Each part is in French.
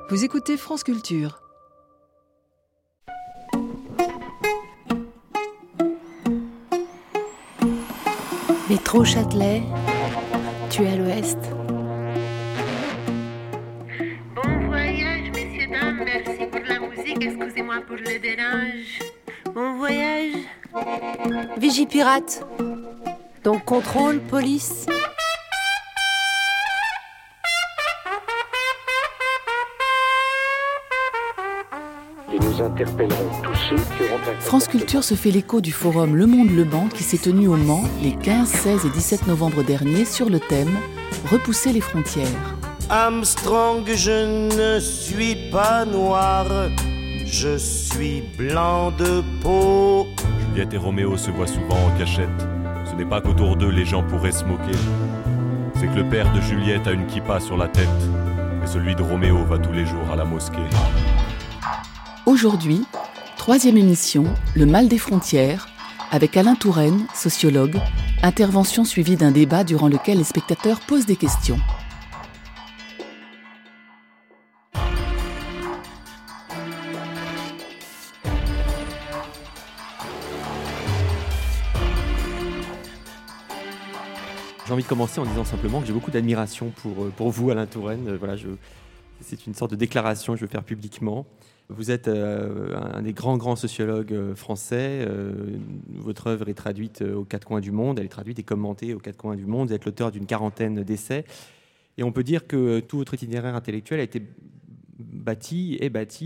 Vous écoutez France Culture. Métro Châtelet, tu es à l'ouest. Bon voyage, messieurs, dames, merci pour la musique, excusez-moi pour le dérange. Bon voyage. Vigipirate, donc contrôle, police. Et nous interpellerons tous ceux qui auront un... France Culture se fait l'écho du forum Le Monde Le Mans qui s'est tenu au Mans les 15, 16 et 17 novembre dernier sur le thème « Repousser les frontières ». Armstrong, je ne suis pas noir, je suis blanc de peau. Juliette et Roméo se voient souvent en cachette. Ce n'est pas qu'autour d'eux les gens pourraient se moquer. C'est que le père de Juliette a une kippa sur la tête et celui de Roméo va tous les jours à la mosquée. Aujourd'hui, 3e émission, Le mal des frontières, avec Alain Touraine, sociologue, intervention suivie d'un débat durant lequel les spectateurs posent des questions. J'ai envie de commencer en disant simplement que j'ai beaucoup d'admiration pour vous, Alain Touraine. C'est une sorte de déclaration que je veux faire publiquement. Vous êtes un des grands sociologues français. Votre œuvre est traduite aux quatre coins du monde. Elle est traduite et commentée aux quatre coins du monde. Vous êtes l'auteur d'une quarantaine d'essais. Et on peut dire que tout votre itinéraire intellectuel a été bâti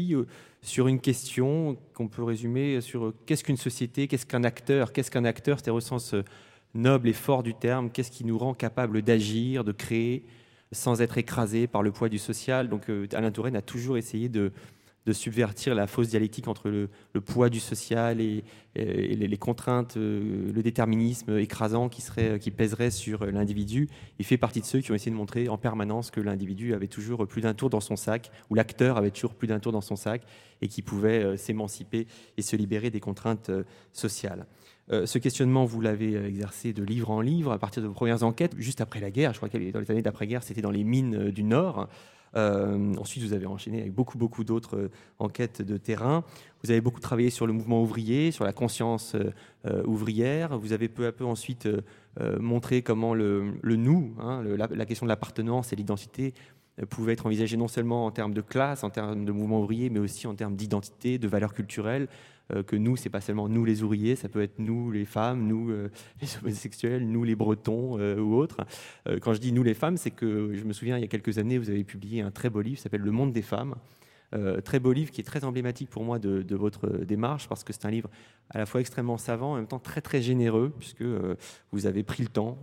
sur une question qu'on peut résumer sur qu'est-ce qu'une société, qu'est-ce qu'un acteur, c'est-à-dire au sens noble et fort du terme, qu'est-ce qui nous rend capable d'agir, de créer, sans être écrasé par le poids du social. Donc Alain Touraine a toujours essayé de subvertir la fausse dialectique entre le poids du social et les contraintes, le déterminisme écrasant qui pèserait sur l'individu. Il fait partie de ceux qui ont essayé de montrer en permanence que l'individu avait toujours plus d'un tour dans son sac, ou l'acteur avait toujours plus d'un tour dans son sac, et qui pouvait s'émanciper et se libérer des contraintes sociales. Ce questionnement, vous l'avez exercé de livre en livre à partir de vos premières enquêtes, juste après la guerre. Je crois que dans les années d'après-guerre, c'était dans les mines du Nord. Ensuite, vous avez enchaîné avec beaucoup d'autres enquêtes de terrain. Vous avez beaucoup travaillé sur le mouvement ouvrier, sur la conscience ouvrière. Vous avez peu à peu ensuite montré comment le nous, la question de l'appartenance et l'identité pouvait être envisagée non seulement en termes de classe, en termes de mouvement ouvrier, mais aussi en termes d'identité, de valeurs culturelles. Que nous, c'est pas seulement nous les ouvriers, ça peut être nous les femmes, nous les homosexuels, nous les Bretons ou autres. Quand je dis nous les femmes, c'est que je me souviens, il y a quelques années, vous avez publié un très beau livre qui s'appelle Le Monde des femmes. Très beau livre qui est très emblématique pour moi de votre démarche, parce que c'est un livre à la fois extrêmement savant, en même temps très généreux, puisque vous avez pris le temps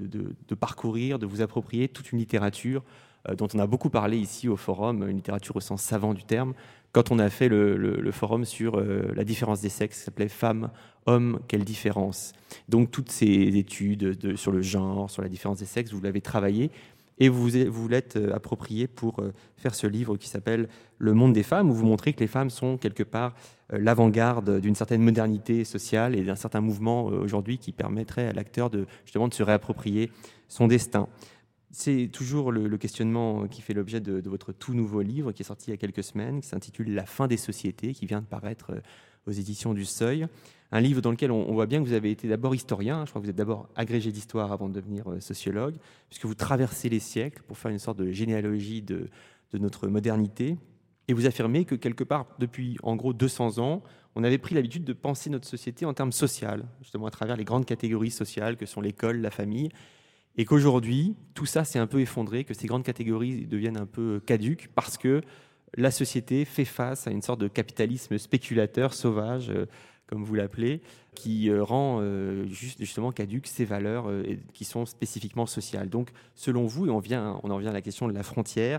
de parcourir, de vous approprier toute une littérature dont on a beaucoup parlé ici au forum, une littérature au sens savant du terme, quand on a fait le forum sur la différence des sexes, ça s'appelait « Femmes, hommes, quelle différence ?» Donc toutes ces études sur le genre, sur la différence des sexes, vous l'avez travaillé et vous l'êtes approprié pour faire ce livre qui s'appelle « Le monde des femmes », où vous montrez que les femmes sont quelque part l'avant-garde d'une certaine modernité sociale et d'un certain mouvement aujourd'hui qui permettrait à l'acteur justement de se réapproprier son destin. C'est toujours le questionnement qui fait l'objet de votre tout nouveau livre qui est sorti il y a quelques semaines, qui s'intitule « La fin des sociétés », qui vient de paraître aux éditions du Seuil. Un livre dans lequel on voit bien que vous avez été d'abord historien, je crois que vous êtes d'abord agrégé d'histoire avant de devenir sociologue, puisque vous traversez les siècles pour faire une sorte de généalogie de notre modernité. Et vous affirmez que quelque part, depuis en gros 200 ans, on avait pris l'habitude de penser notre société en termes sociaux, justement à travers les grandes catégories sociales que sont l'école, la famille, et qu'aujourd'hui, tout ça s'est un peu effondré, que ces grandes catégories deviennent un peu caduques parce que la société fait face à une sorte de capitalisme spéculateur, sauvage, comme vous l'appelez, qui rend justement caduques ces valeurs qui sont spécifiquement sociales. Donc, selon vous, et on en vient à la question de la frontière,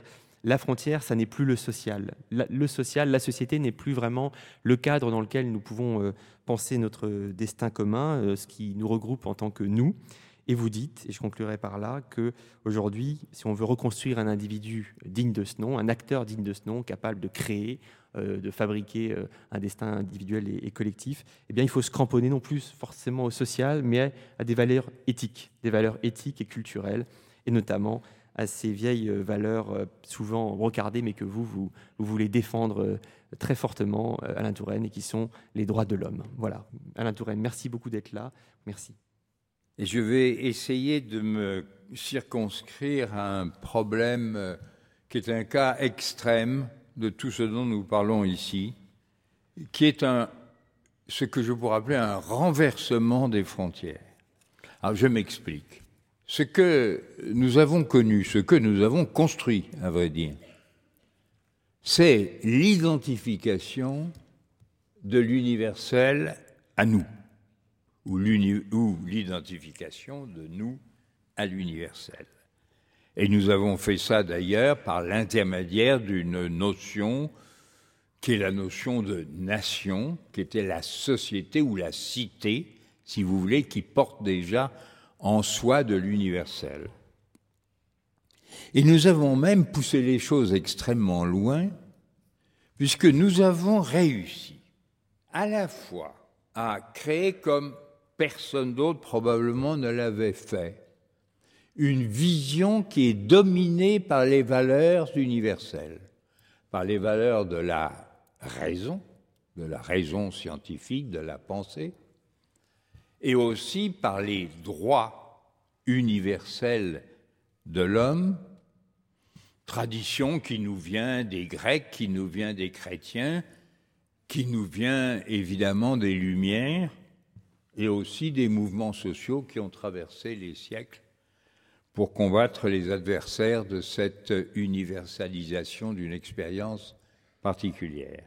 ça n'est plus le social. Le social, la société n'est plus vraiment le cadre dans lequel nous pouvons penser notre destin commun, ce qui nous regroupe en tant que nous. Et vous dites, et je conclurai par là, qu'aujourd'hui, si on veut reconstruire un individu digne de ce nom, un acteur digne de ce nom, capable de créer, de fabriquer un destin individuel et collectif, eh bien, il faut se cramponner non plus forcément au social, mais à des valeurs éthiques et culturelles, et notamment à ces vieilles valeurs souvent brocardées, mais que vous voulez défendre très fortement, Alain Touraine, et qui sont les droits de l'homme. Voilà. Alain Touraine, merci beaucoup d'être là. Merci. Et je vais essayer de me circonscrire à un problème qui est un cas extrême de tout ce dont nous parlons ici, qui est ce que je pourrais appeler un renversement des frontières. Alors je m'explique. Ce que nous avons connu, ce que nous avons construit, à vrai dire, c'est l'identification de l'universel à nous, ou l'identification de nous à l'universel. Et nous avons fait ça d'ailleurs par l'intermédiaire d'une notion qui est la notion de nation, qui était la société ou la cité, si vous voulez, qui porte déjà en soi de l'universel. Et nous avons même poussé les choses extrêmement loin, puisque nous avons réussi à la fois à créer, comme personne d'autre probablement ne l'avait fait, une vision qui est dominée par les valeurs universelles, par les valeurs de la raison scientifique, de la pensée, et aussi par les droits universels de l'homme, tradition qui nous vient des Grecs, qui nous vient des chrétiens, qui nous vient évidemment des Lumières, et aussi des mouvements sociaux qui ont traversé les siècles pour combattre les adversaires de cette universalisation d'une expérience particulière.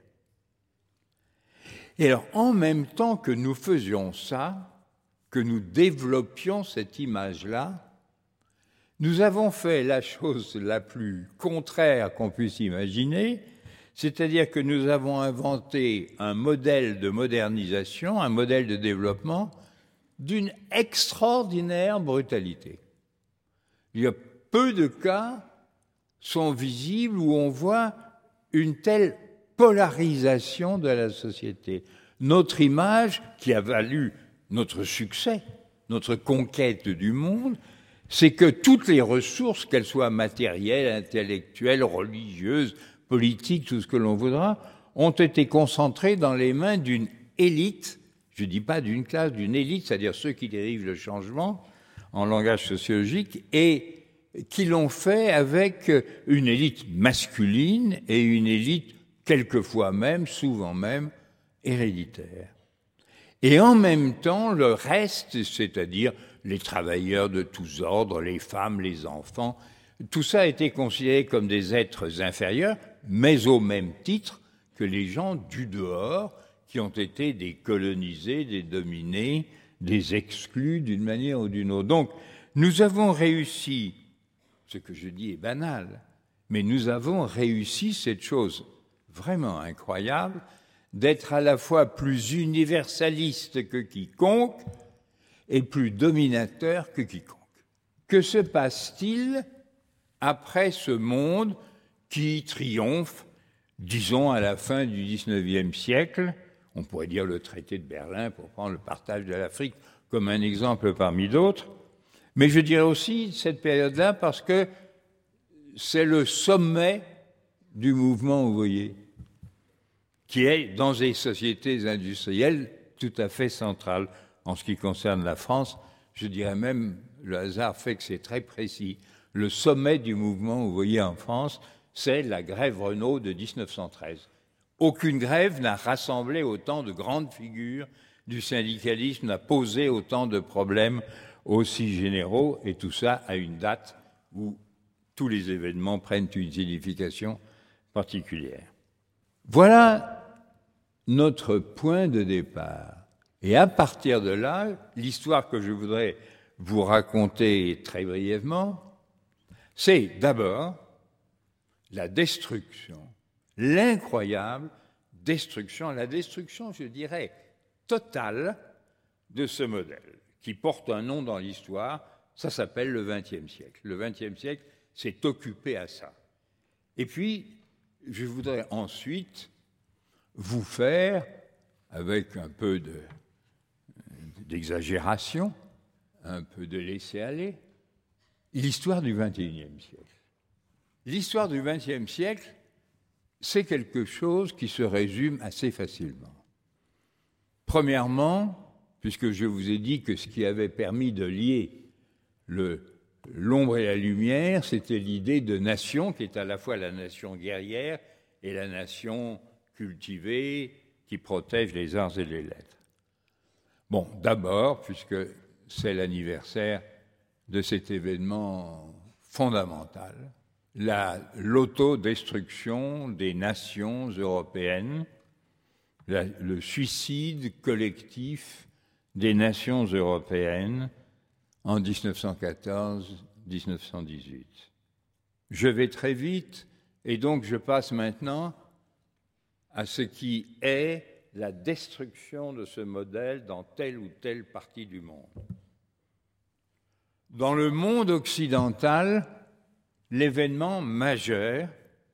Et alors, en même temps que nous faisions ça, que nous développions cette image-là, nous avons fait la chose la plus contraire qu'on puisse imaginer, c'est-à-dire que nous avons inventé un modèle de modernisation, un modèle de développement d'une extraordinaire brutalité. Il y a peu de cas sont visibles où on voit une telle polarisation de la société. Notre image, qui a valu notre succès, notre conquête du monde, c'est que toutes les ressources, qu'elles soient matérielles, intellectuelles, religieuses, politiques, tout ce que l'on voudra, ont été concentrées dans les mains d'une élite, je ne dis pas d'une classe, d'une élite, c'est-à-dire ceux qui dérivent le changement en langage sociologique, et qui l'ont fait avec une élite masculine et une élite quelquefois même, souvent même, héréditaire. Et en même temps, le reste, c'est-à-dire les travailleurs de tous ordres, les femmes, les enfants, tout ça a été considéré comme des êtres inférieurs, mais au même titre que les gens du dehors, qui ont été des colonisés, des dominés, des exclus d'une manière ou d'une autre. Donc, nous avons réussi, ce que je dis est banal, mais nous avons réussi cette chose vraiment incroyable, d'être à la fois plus universaliste que quiconque et plus dominateur que quiconque. Que se passe-t-il après ce monde qui triomphe, disons, à la fin du XIXe siècle? On pourrait dire le traité de Berlin pour prendre le partage de l'Afrique comme un exemple parmi d'autres. Mais je dirais aussi cette période-là parce que c'est le sommet du mouvement ouvrier, qui est dans les sociétés industrielles tout à fait central. En ce qui concerne la France, je dirais même, le hasard fait que c'est très précis, le sommet du mouvement ouvrier en France, c'est la grève Renault de 1913. Aucune grève n'a rassemblé autant de grandes figures du syndicalisme, n'a posé autant de problèmes aussi généraux, et tout ça à une date où tous les événements prennent une signification particulière. Voilà notre point de départ. Et à partir de là, l'histoire que je voudrais vous raconter très brièvement, c'est d'abord la destruction, l'incroyable destruction, la destruction, je dirais, totale de ce modèle, qui porte un nom dans l'histoire, ça s'appelle le XXe siècle. Le XXe siècle s'est occupé à ça. Et puis, je voudrais ensuite vous faire, avec un peu d'exagération, un peu de laisser-aller, l'histoire du XXIe siècle. L'histoire du XXe siècle, c'est quelque chose qui se résume assez facilement. Premièrement, puisque je vous ai dit que ce qui avait permis de lier l'ombre et la lumière, c'était l'idée de nation, qui est à la fois la nation guerrière et la nation cultivée, qui protège les arts et les lettres. Bon, d'abord, puisque c'est l'anniversaire de cet événement fondamental, l'autodestruction des nations européennes, le suicide collectif des nations européennes en 1914-1918. Je vais très vite et donc je passe maintenant à ce qui est la destruction de ce modèle dans telle ou telle partie du monde. Dans le monde occidental, l'événement majeur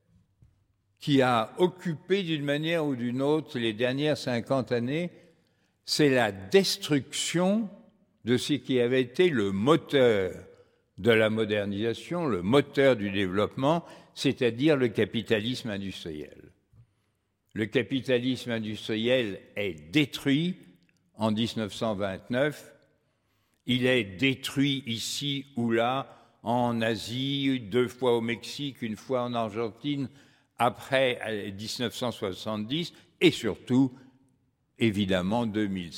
qui a occupé d'une manière ou d'une autre les dernières 50 années, c'est la destruction de ce qui avait été le moteur de la modernisation, le moteur du développement, c'est-à-dire le capitalisme industriel. Le capitalisme industriel est détruit en 1929. Il est détruit ici ou là, en Asie, 2 fois au Mexique, 1 fois en Argentine, après 1970, et surtout, évidemment,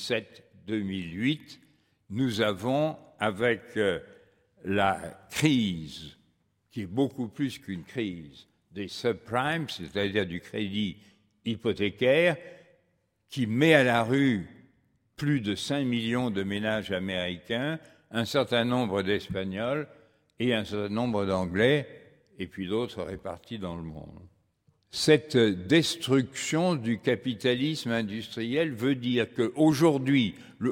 2007-2008, nous avons, avec la crise, qui est beaucoup plus qu'une crise, des subprimes, c'est-à-dire du crédit hypothécaire, qui met à la rue plus de 5 millions de ménages américains, un certain nombre d'Espagnols et un certain nombre d'Anglais, et puis d'autres répartis dans le monde. Cette destruction du capitalisme industriel veut dire qu'aujourd'hui,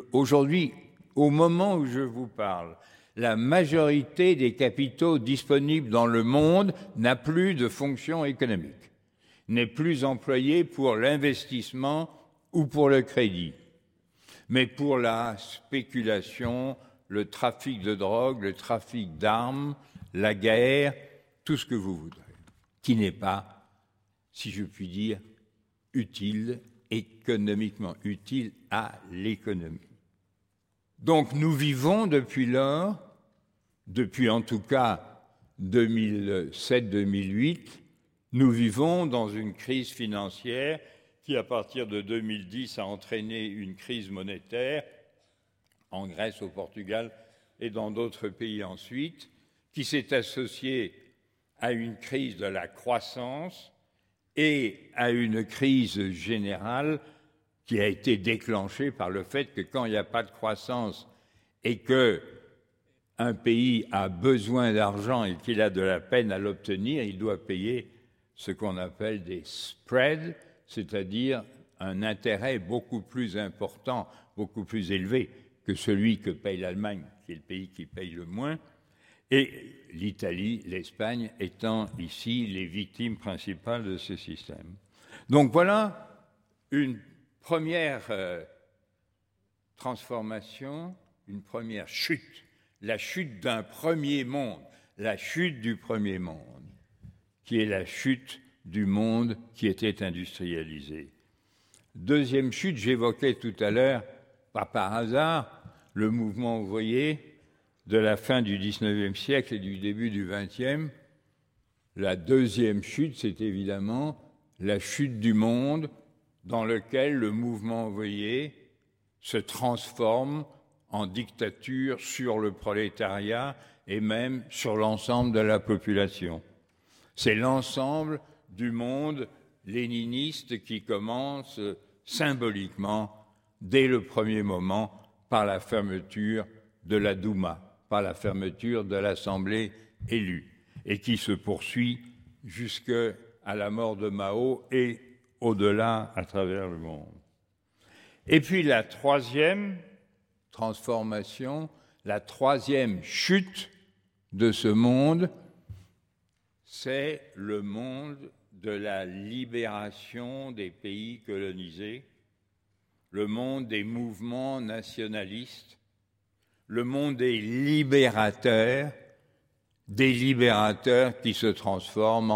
au moment où je vous parle, la majorité des capitaux disponibles dans le monde n'a plus de fonction économique, n'est plus employé pour l'investissement ou pour le crédit, mais pour la spéculation, le trafic de drogue, le trafic d'armes, la guerre, tout ce que vous voudrez, qui n'est pas, si je puis dire, utile, économiquement utile à l'économie. Donc nous vivons depuis lors, depuis en tout cas 2007-2008, nous vivons dans une crise financière qui, à partir de 2010, a entraîné une crise monétaire en Grèce, au Portugal et dans d'autres pays ensuite, qui s'est associée à une crise de la croissance et à une crise générale qui a été déclenchée par le fait que quand il n'y a pas de croissance et qu'un pays a besoin d'argent et qu'il a de la peine à l'obtenir, il doit payer ce qu'on appelle des spreads, c'est-à-dire un intérêt beaucoup plus important, beaucoup plus élevé que celui que paye l'Allemagne, qui est le pays qui paye le moins, et l'Italie, l'Espagne étant ici les victimes principales de ce système. Donc voilà une première transformation, une première chute, la chute d'un premier monde, la chute du premier monde, qui est la chute du monde qui était industrialisé. Deuxième chute, j'évoquais tout à l'heure, pas par hasard, le mouvement ouvrier de la fin du XIXe siècle et du début du XXe. La deuxième chute, c'est évidemment la chute du monde dans lequel le mouvement ouvrier se transforme en dictature sur le prolétariat et même sur l'ensemble de la population. C'est l'ensemble du monde léniniste qui commence symboliquement, dès le premier moment, par la fermeture de la Douma, par la fermeture de l'Assemblée élue, et qui se poursuit jusqu'à la mort de Mao et au-delà à travers le monde. Et puis la troisième transformation, la troisième chute de ce monde, c'est le monde de la libération des pays colonisés, le monde des mouvements nationalistes, le monde des libérateurs des libérateurs qui se transforment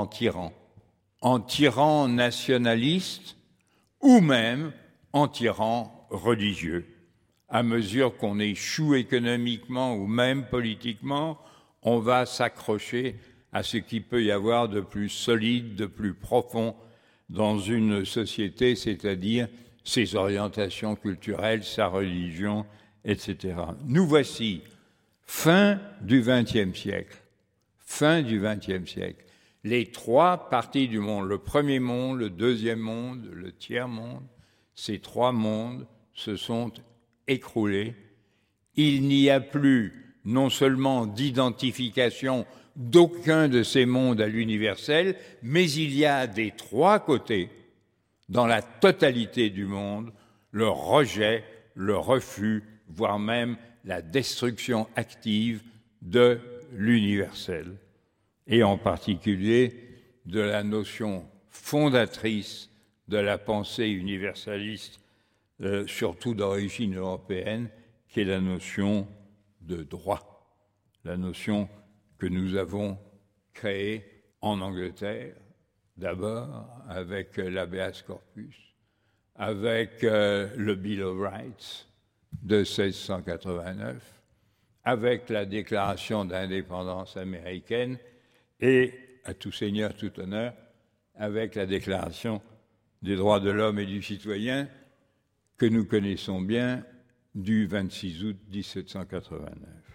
en tyrans nationalistes ou même en tyrans religieux. À mesure qu'on échoue économiquement ou même politiquement, on va s'accrocher à ce qu'il peut y avoir de plus solide, de plus profond dans une société, c'est-à-dire ses orientations culturelles, sa religion, etc. Nous voici, fin du XXe siècle. Fin du XXe siècle. Les trois parties du monde, le premier monde, le deuxième monde, le tiers-monde, ces trois mondes se sont écroulés. Il n'y a plus non seulement d'identification d'aucun de ces mondes à l'universel, mais il y a des trois côtés, dans la totalité du monde, le rejet, le refus, voire même la destruction active de l'universel, et en particulier de la notion fondatrice de la pensée universaliste, surtout d'origine européenne, qui est la notion de droit, la notion que nous avons créée en Angleterre, d'abord avec l'habeas corpus, avec le Bill of Rights de 1689, avec la déclaration d'indépendance américaine et, à tout seigneur, tout honneur, avec la déclaration des droits de l'homme et du citoyen que nous connaissons bien du 26 août 1789.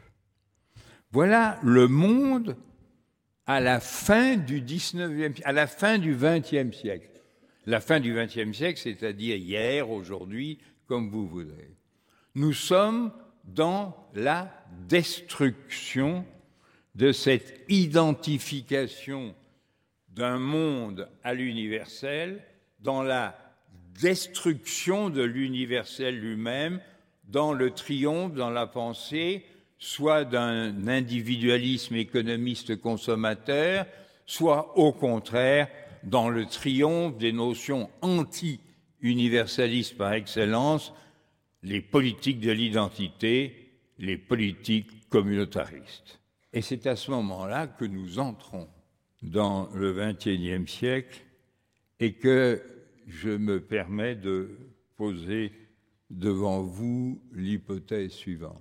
Voilà le monde à la fin du à la fin du XXe siècle. La fin du XXe siècle, c'est-à-dire hier, aujourd'hui, comme vous voudrez. Nous sommes dans la destruction de cette identification d'un monde à l'universel, dans la destruction de l'universel lui-même, dans le triomphe, dans la pensée, soit d'un individualisme économiste consommateur, soit au contraire dans le triomphe des notions anti-universalistes par excellence, les politiques de l'identité, les politiques communautaristes. Et c'est à ce moment-là que nous entrons dans le XXIe siècle et que je me permets de poser devant vous l'hypothèse suivante.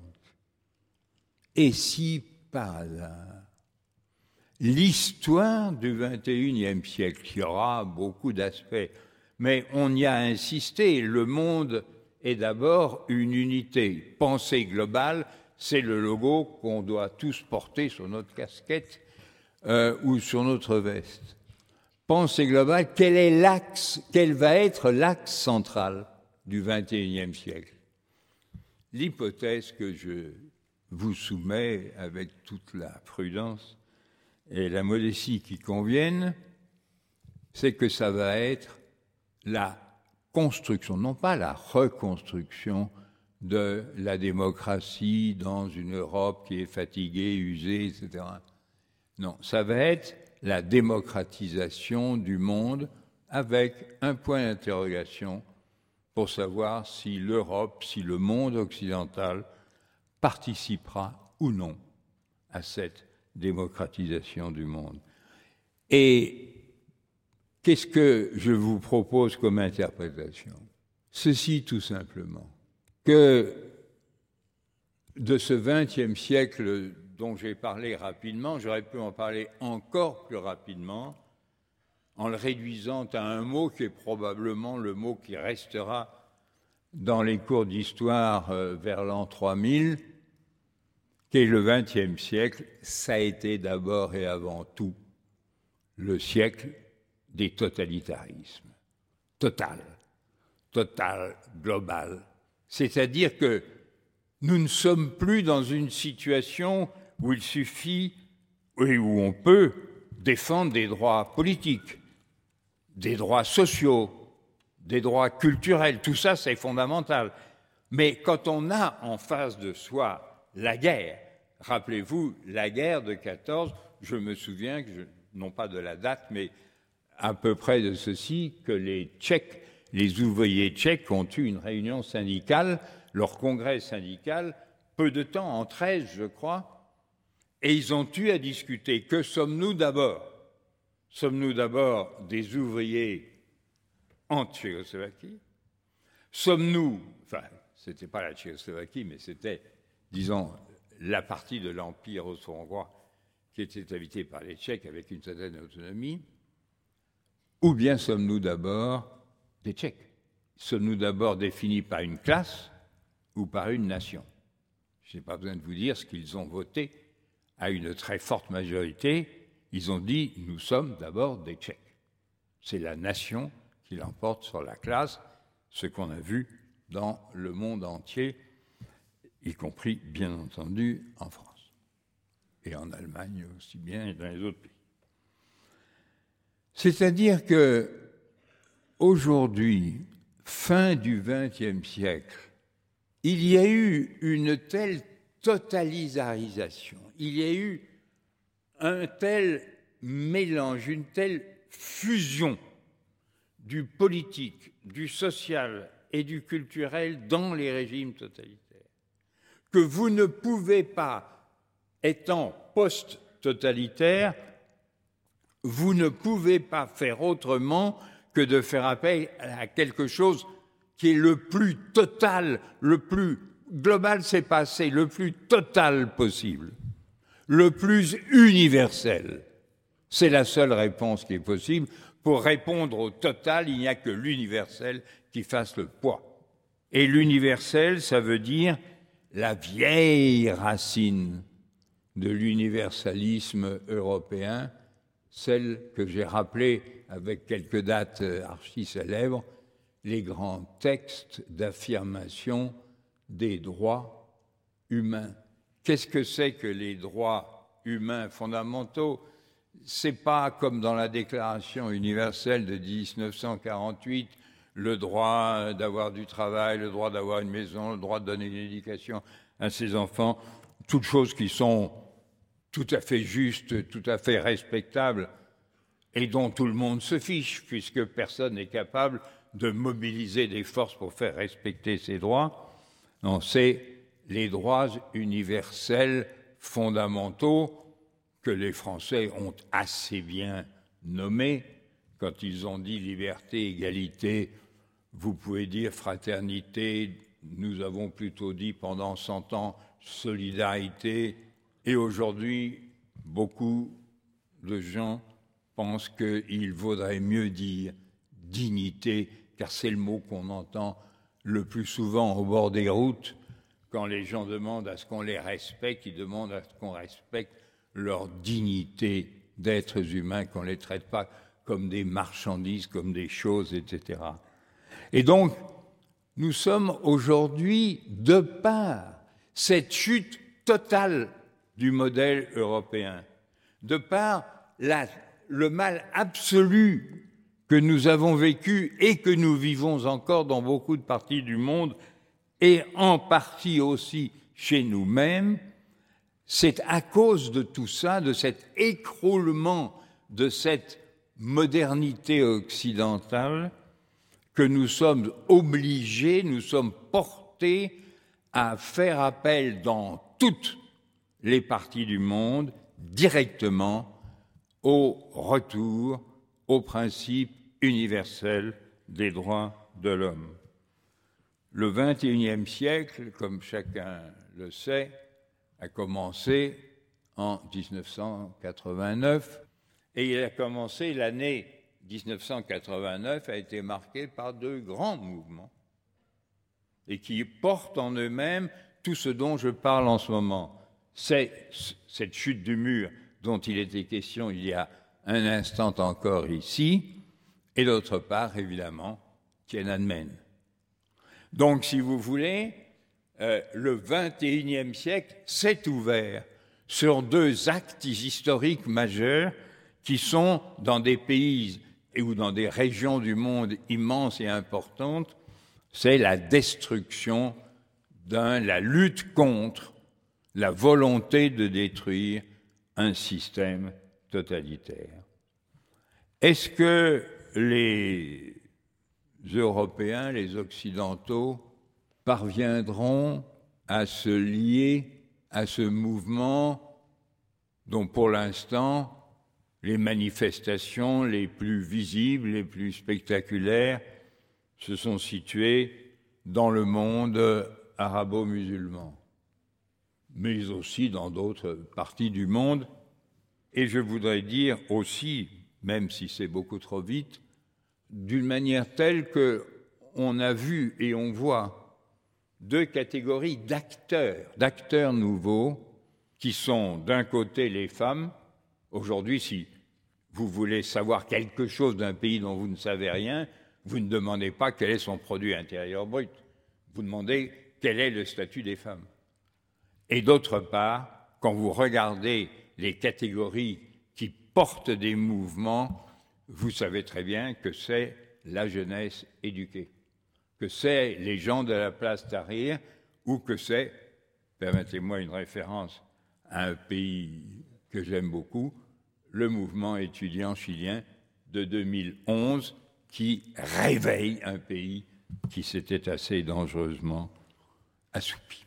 Et si, par hasard, l'histoire du XXIe siècle, qui aura beaucoup d'aspects, mais on y a insisté, le monde est d'abord une unité. Pensée globale, c'est le logo qu'on doit tous porter sur notre casquette ou sur notre veste. Pensée globale, quel va être l'axe central du XXIe siècle? L'hypothèse que je vous soumets avec toute la prudence et la modestie qui conviennent, c'est que ça va être la construction, non pas la reconstruction de la démocratie dans une Europe qui est fatiguée, usée, etc. Non, ça va être la démocratisation du monde avec un point d'interrogation pour savoir si l'Europe, si le monde occidental participera ou non à cette démocratisation du monde. Et qu'est-ce que je vous propose comme interprétation? Ceci tout simplement, que de ce XXe siècle dont j'ai parlé rapidement, j'aurais pu en parler encore plus rapidement, en le réduisant à un mot qui est probablement le mot qui restera dans les cours d'histoire vers l'an 3000, qui est le XXe siècle. Ça a été d'abord et avant tout le siècle des totalitarismes. Total, global. C'est-à-dire que nous ne sommes plus dans une situation où il suffit et où on peut défendre des droits politiques, des droits sociaux, des droits culturels. Tout ça, c'est fondamental. Mais quand on a en face de soi la guerre, rappelez-vous, la guerre de 14, je me souviens, non pas de la date, mais à peu près de ceci, que les Tchèques, les ouvriers tchèques ont eu une réunion syndicale, leur congrès syndical, peu de temps, en 13, je crois, Et ils ont eu à discuter. Que sommes-nous d'abord? Sommes-nous d'abord des ouvriers en Tchécoslovaquie? Sommes-nous, enfin, c'était pas la Tchécoslovaquie, mais c'était, disons, la partie de l'Empire austro-hongrois qui était habitée par les Tchèques avec une certaine autonomie, ou bien sommes-nous d'abord des Tchèques? Sommes-nous d'abord définis par une classe ou par une nation? Je n'ai pas besoin de vous dire ce qu'ils ont voté à une très forte majorité. Ils ont dit « nous sommes d'abord des Tchèques ». C'est la nation qui l'emporte sur la classe, ce qu'on a vu dans le monde entier, y compris, bien entendu, en France. Et en Allemagne aussi bien, et dans les autres pays. C'est-à-dire que aujourd'hui, fin du XXe siècle, il y a eu une telle totalisarisation, il y a eu un tel mélange, une telle fusion du politique, du social et du culturel dans les régimes totalitaires, que vous ne pouvez pas, étant post-totalitaire, vous ne pouvez pas faire autrement que de faire appel à quelque chose qui est le plus total, le plus global, c'est pas assez, le plus total possible, le plus universel. C'est la seule réponse qui est possible. Pour répondre au total, il n'y a que l'universel qui fasse le poids. Et l'universel, ça veut dire la vieille racine de l'universalisme européen, celle que j'ai rappelée avec quelques dates archi-célèbres, les grands textes d'affirmation des droits humains. Qu'est-ce que c'est que les droits humains fondamentaux? C'est pas comme dans la Déclaration universelle de 1948, le droit d'avoir du travail, le droit d'avoir une maison, le droit de donner une éducation à ses enfants, toutes choses qui sont tout à fait justes, tout à fait respectables, et dont tout le monde se fiche, puisque personne n'est capable de mobiliser des forces pour faire respecter ces droits. Non, c'est les droits universels fondamentaux que les Français ont assez bien nommés. Quand ils ont dit liberté, égalité, vous pouvez dire fraternité, nous avons plutôt dit pendant 100 ans solidarité, et aujourd'hui, beaucoup de gens pensent qu'il vaudrait mieux dire dignité, car c'est le mot qu'on entend le plus souvent au bord des routes, quand les gens demandent à ce qu'on les respecte, ils demandent à ce qu'on respecte leur dignité d'êtres humains, qu'on ne les traite pas comme des marchandises, comme des choses, etc. Et donc, nous sommes aujourd'hui, de par cette chute totale du modèle européen, de par le mal absolu que nous avons vécu et que nous vivons encore dans beaucoup de parties du monde, et en partie aussi chez nous-mêmes, c'est à cause de tout ça, de cet écroulement de cette modernité occidentale, que nous sommes obligés, nous sommes portés à faire appel dans toutes les parties du monde directement au retour au principe universel des droits de l'homme. Le XXIe siècle, comme chacun le sait, a commencé en 1989 et il a commencé l'année 1989 a été marquée par de grands mouvements et qui portent en eux-mêmes tout ce dont je parle en ce moment. C'est cette chute du mur dont il était question il y a un instant encore ici, et d'autre part, évidemment, Tiananmen. Donc, si vous voulez, le XXIe siècle s'est ouvert sur deux actes historiques majeurs qui sont dans des pays ou dans des régions du monde immenses et importantes. C'est la destruction la lutte contre la volonté de détruire un système totalitaire. Est-ce que les Européens, les Occidentaux, parviendront à se lier à ce mouvement dont pour l'instant, les manifestations les plus visibles, les plus spectaculaires, se sont situées dans le monde arabo-musulman, mais aussi dans d'autres parties du monde. Et je voudrais dire aussi, même si c'est beaucoup trop vite, d'une manière telle qu'on a vu et on voit deux catégories d'acteurs nouveaux, qui sont d'un côté les femmes. Aujourd'hui, si vous voulez savoir quelque chose d'un pays dont vous ne savez rien, vous ne demandez pas quel est son produit intérieur brut, vous demandez quel est le statut des femmes. Et d'autre part, quand vous regardez les catégories qui portent des mouvements, vous savez très bien que c'est la jeunesse éduquée, que c'est les gens de la place Tahrir, ou que c'est, permettez-moi une référence à un pays que j'aime beaucoup, le mouvement étudiant chilien de 2011, qui réveille un pays qui s'était assez dangereusement assoupi.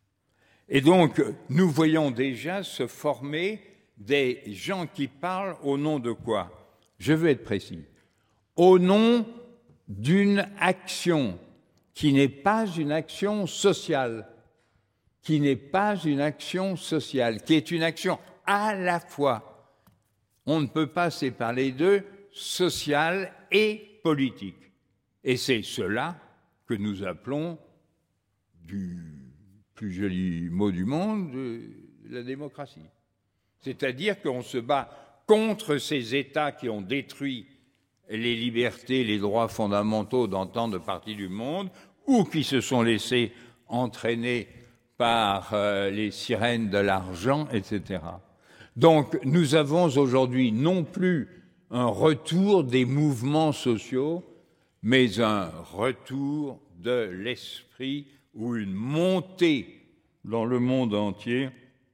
Et donc, nous voyons déjà se former des gens qui parlent au nom de quoi ? Je veux être précis. Au nom d'une action qui n'est pas une action sociale, qui n'est pas une action sociale, qui est une action à la fois, on ne peut pas séparer les deux, sociale et politique. Et c'est cela que nous appelons, du plus joli mot du monde, la démocratie. C'est-à-dire qu'on se bat contre ces États qui ont détruit les libertés, les droits fondamentaux dans tant de parties du monde, ou qui se sont laissés entraîner par les sirènes de l'argent, etc. Donc, nous avons aujourd'hui non plus un retour des mouvements sociaux, mais un retour de l'esprit ou une montée dans le monde entier,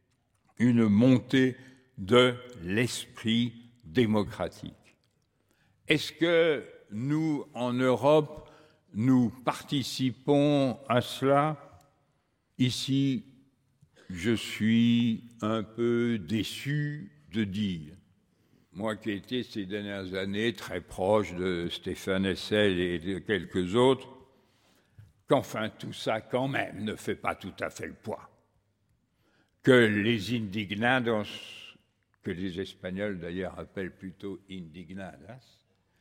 une montée de l'esprit démocratique. Est-ce que nous, en Europe, nous participons à cela ? Ici, je suis un peu déçu de dire, moi qui ai été ces dernières années très proche de Stéphane Hessel et de quelques autres, qu'enfin tout ça quand même ne fait pas tout à fait le poids. Que les indignados, que les Espagnols d'ailleurs appellent plutôt indignadas,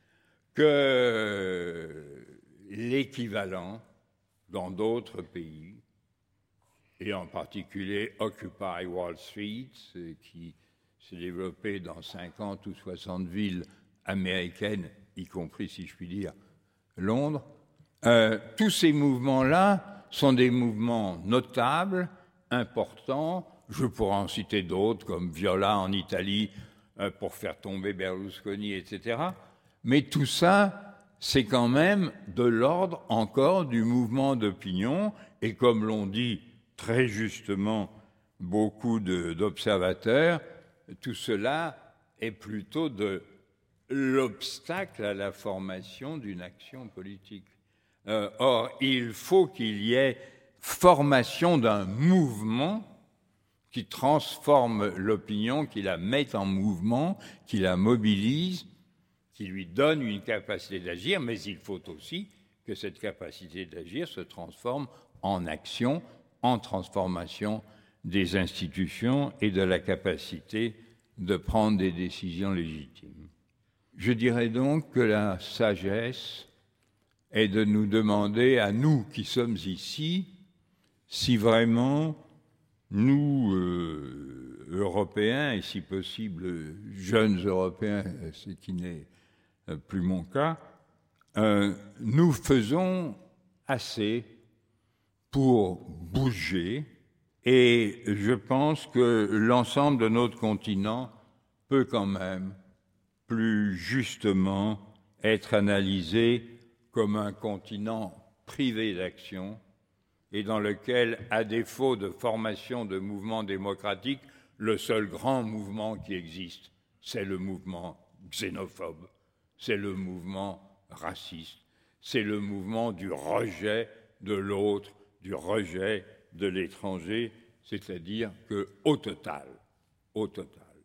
que l'équivalent dans d'autres pays, et en particulier Occupy Wall Street, qui s'est développé dans 50 ou 60 villes américaines, y compris, si je puis dire, Londres. Tous ces mouvements-là sont des mouvements notables, importants. Je pourrais en citer d'autres, comme Viola en Italie, pour faire tomber Berlusconi, etc. Mais tout ça, c'est quand même de l'ordre encore du mouvement d'opinion, et comme l'ont dit très justement beaucoup d'observateurs, tout cela est plutôt de l'obstacle à la formation d'une action politique. Or, il faut qu'il y ait formation d'un mouvement qui transforme l'opinion, qui la met en mouvement, qui la mobilise, qui lui donne une capacité d'agir, mais il faut aussi que cette capacité d'agir se transforme en action, en transformation des institutions et de la capacité de prendre des décisions légitimes. Je dirais donc que la sagesse est de nous demander, à nous qui sommes ici, si vraiment nous, Européens, et si possible jeunes Européens, ce qui n'est plus mon cas, nous faisons assez pour bouger, et je pense que l'ensemble de notre continent peut quand même plus justement être analysé comme un continent privé d'action et dans lequel, à défaut de formation de mouvements démocratiques, le seul grand mouvement qui existe, c'est le mouvement xénophobe, c'est le mouvement raciste, c'est le mouvement du rejet de l'autre, du rejet de l'étranger, c'est-à-dire qu'au total,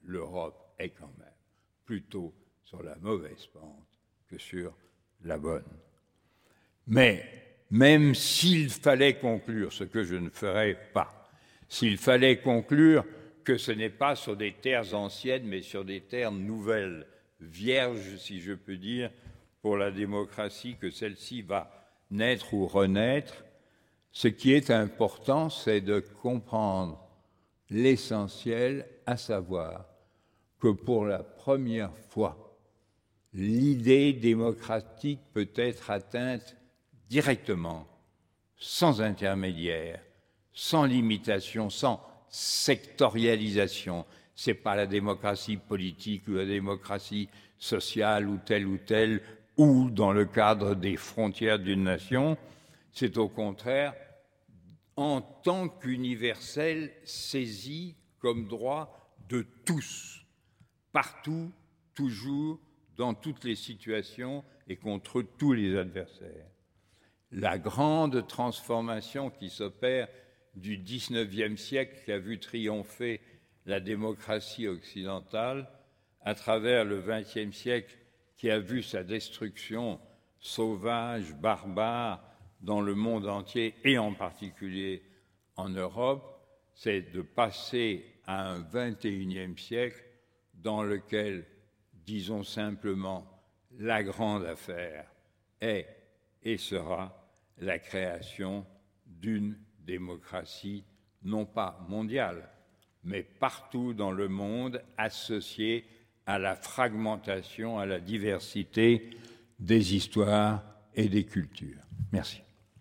l'Europe est quand même plutôt sur la mauvaise pente que sur la bonne. Mais même s'il fallait conclure, ce que je ne ferai pas, s'il fallait conclure que ce n'est pas sur des terres anciennes, mais sur des terres nouvelles, vierges, si je peux dire, pour la démocratie, que celle-ci va naître ou renaître, ce qui est important, c'est de comprendre l'essentiel, à savoir que pour la première fois, l'idée démocratique peut être atteinte directement, sans intermédiaire, sans limitation, sans sectorialisation. Ce n'est pas la démocratie politique ou la démocratie sociale ou telle, ou dans le cadre des frontières d'une nation. C'est au contraire en tant qu'universel saisi comme droit de tous, partout, toujours, dans toutes les situations et contre tous les adversaires. La grande transformation qui s'opère du XIXe siècle, qui a vu triompher la démocratie occidentale, à travers le XXe siècle, qui a vu sa destruction sauvage, barbare, dans le monde entier et en particulier en Europe, c'est de passer à un XXIe siècle dans lequel, disons simplement, la grande affaire est et sera la création d'une démocratie non pas mondiale, mais partout dans le monde associée à la fragmentation, à la diversité des histoires et des cultures. Merci.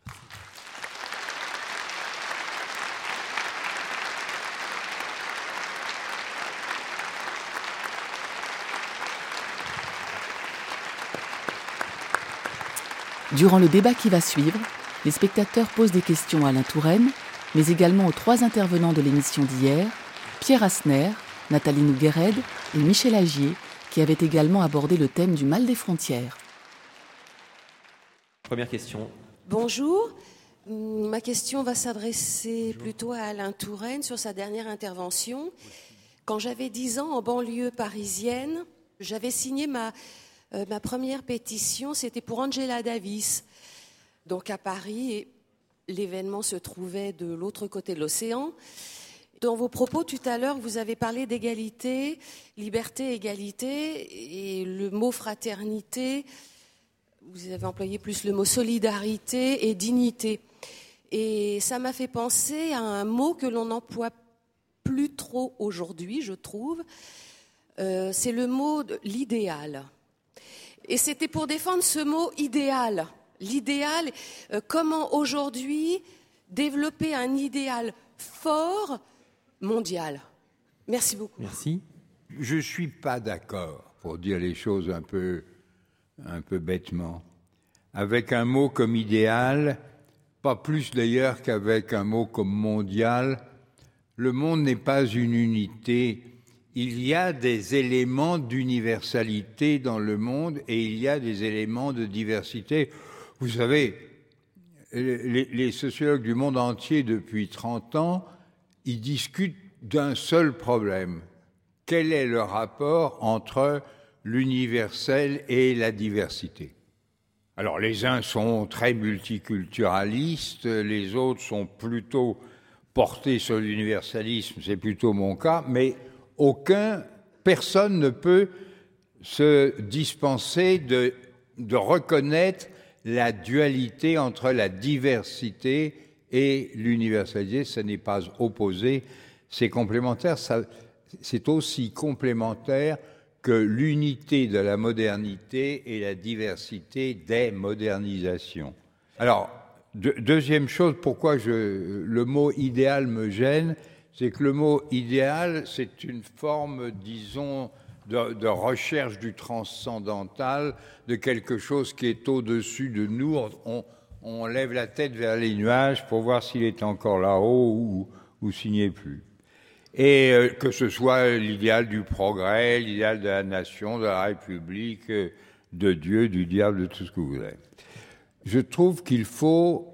Durant le débat qui va suivre, les spectateurs posent des questions à Alain Touraine, mais également aux 3 intervenants de l'émission d'hier, Pierre Asner, Nathalie Nouguered et Michel Agier, qui avaient également abordé le thème du mal des frontières. Première question. Bonjour. Ma question va s'adresser plutôt à Alain Touraine sur sa dernière intervention. Quand j'avais 10 ans, en banlieue parisienne, j'avais signé ma première pétition, c'était pour Angela Davis. Donc à Paris, l'événement se trouvait de l'autre côté de l'océan. Dans vos propos tout à l'heure, vous avez parlé d'égalité, liberté, égalité, et le mot fraternité, vous avez employé plus le mot solidarité et dignité. Et ça m'a fait penser à un mot que l'on n'emploie plus trop aujourd'hui, je trouve. C'est le mot de l'idéal. Et c'était pour défendre ce mot idéal. L'idéal, comment aujourd'hui développer un idéal fort mondial. Merci beaucoup. Merci. Je ne suis pas d'accord, pour dire les choses un peu bêtement, avec un mot comme idéal, pas plus d'ailleurs qu'avec un mot comme mondial. Le monde n'est pas une unité. Il y a des éléments d'universalité dans le monde et il y a des éléments de diversité. Vous savez, les sociologues du monde entier depuis 30 ans, ils discutent d'un seul problème. Quel est le rapport entre l'universel et la diversité? Alors les uns sont très multiculturalistes, les autres sont plutôt portés sur l'universalisme, c'est plutôt mon cas, mais personne ne peut se dispenser de reconnaître la dualité entre la diversité et l'universalité. Ce n'est pas opposé, c'est complémentaire. C'est aussi complémentaire que l'unité de la modernité et la diversité des modernisations. Alors, deuxième chose, pourquoi le mot idéal me gêne, c'est que le mot idéal, c'est une forme, disons, de recherche du transcendantal, de quelque chose qui est au-dessus de nous. On lève la tête vers les nuages pour voir s'il est encore là-haut ou s'il n'y est plus. Et que ce soit l'idéal du progrès, l'idéal de la nation, de la République, de Dieu, du diable, de tout ce que vous voulez. Je trouve qu'il faut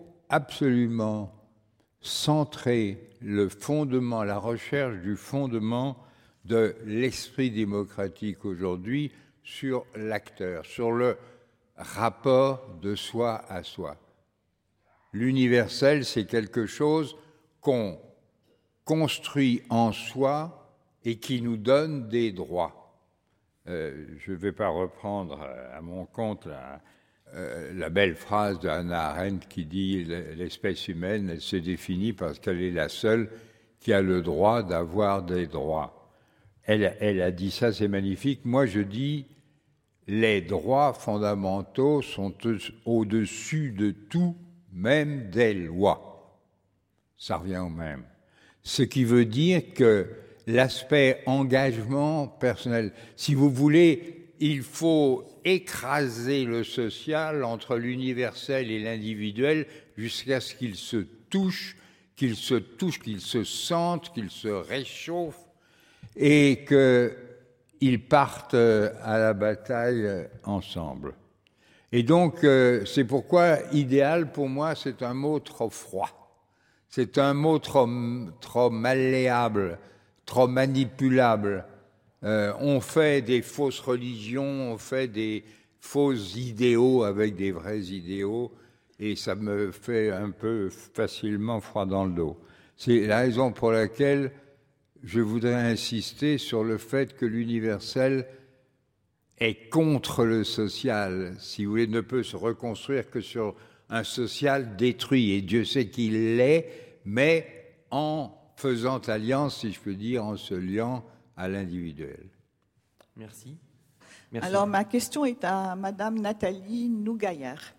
absolument centrer le fondement, la recherche du fondement de l'esprit démocratique aujourd'hui sur l'acteur, sur le rapport de soi à soi. L'universel, c'est quelque chose qu'on construit en soi et qui nous donne des droits. Je ne vais pas reprendre à mon compte la belle phrase d'Hannah Arendt qui dit « L'espèce humaine, elle se définit parce qu'elle est la seule qui a le droit d'avoir des droits. » Elle a dit ça, c'est magnifique. Moi, je dis « Les droits fondamentaux sont au-dessus de tout, même des lois. » Ça revient au même. Ce qui veut dire que l'aspect engagement personnel, si vous voulez, il faut écraser le social entre l'universel et l'individuel jusqu'à ce qu'ils se touchent, qu'ils se sentent, qu'ils se réchauffent et qu'ils partent à la bataille ensemble. Et donc, c'est pourquoi idéal, pour moi, c'est un mot trop froid. C'est un mot trop malléable, trop manipulable. On fait des fausses religions, on fait des faux idéaux avec des vrais idéaux, et ça me fait un peu facilement froid dans le dos. C'est la raison pour laquelle je voudrais insister sur le fait que l'universel est contre le social, si vous voulez, ne peut se reconstruire que sur un social détruit, et Dieu sait qu'il l'est, mais en faisant alliance, si je peux dire, en se liant à l'individuel. Merci. Alors, ma question est à Madame Nathalie Nougaillard.